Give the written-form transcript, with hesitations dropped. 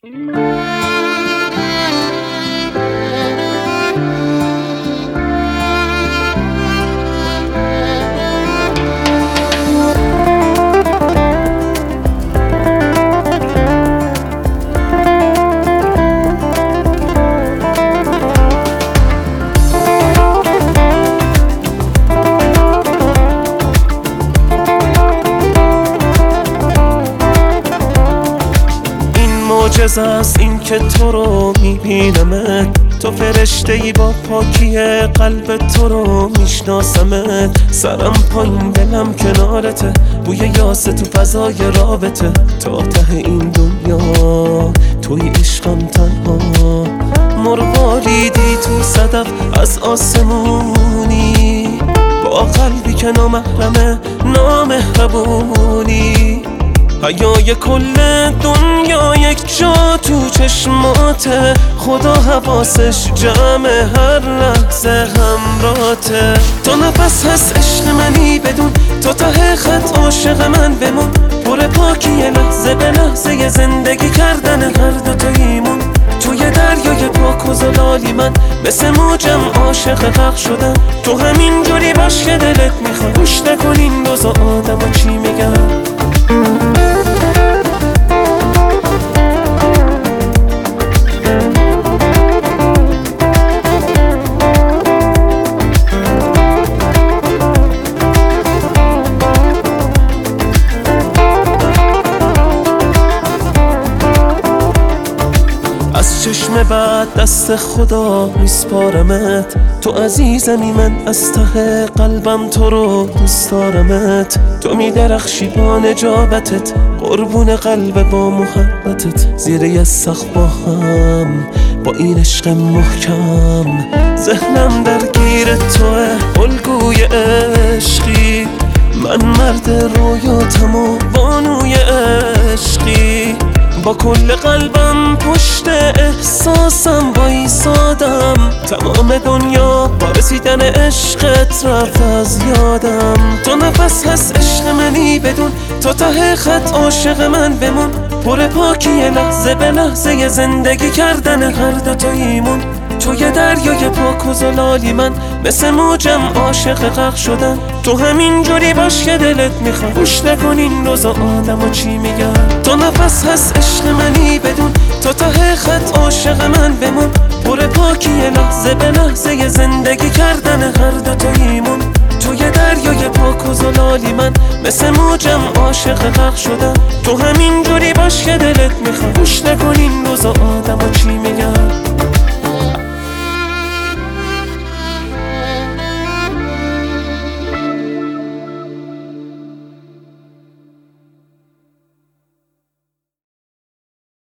معجزه است این که تو رو میبینمت، تو فرشته ای با پاکی قلب تو رو میشناسمت. سرم پایین دلم کنارته، بوی یاس تو فضای رابطه. تا ته این دنیا توی عشقم تنها، مرواریدی تو صدف از آسمونی، با قلبی که نامحرمه نامهربونی. حیای کل دنیا یک جا تو چشماته، خدا حواسش جمع هر لحظه همراته. تا نفس هست عشق منی بدون، تا ته خط عاشق من بمون. پر پاکی لحظه به لحظه زندگی کردن هر دو تاییمون. توی دریای پاک و زلالی من مثل موجم عاشق غرق شدم. تو همین جوری باش که دلت میخواد، گوش نکن این روزا آدم چی میگن. از چشم بعد دست خدا میسپارمت، تو عزیزمی من از ته قلبم تو رو دوست دارمت. تو میدرخشی با نجابتت، قربون قلب با محبتت. زیر یه سقف با هم با این عشق محکم، ذهنم درگیر توه الگوی عشقی. من مرد رویاتم و بانوی عشقی، با کل قلبم پشت احساسم بایستادم. تمام دنیا با رسیدن عشقت رفت از یادم. تا نفس هست عشق منی بدون، تا ته خط عاشق من بمون. پر پاکی لحظه به لحظه زندگی کردن هر دو تاییمون. توی دریای پاک و زلالی من مثل موجم عاشق غرق شدم. تو همین جوری باش که دلت میخواد، گوش نکن این روزا آدم چی میگن. تا نفس هست عشق منی بدون، تا ته خط عاشق من بمون. پر پاکی لحظه به لحظه زندگی کردن هر دو تاییمون. توی دریای پاک و زلالی من مثل موجم عاشق غرق شدم. تو همین جوری باش که دلت میخواد، گوش نکن این روزا آدم چی میگن.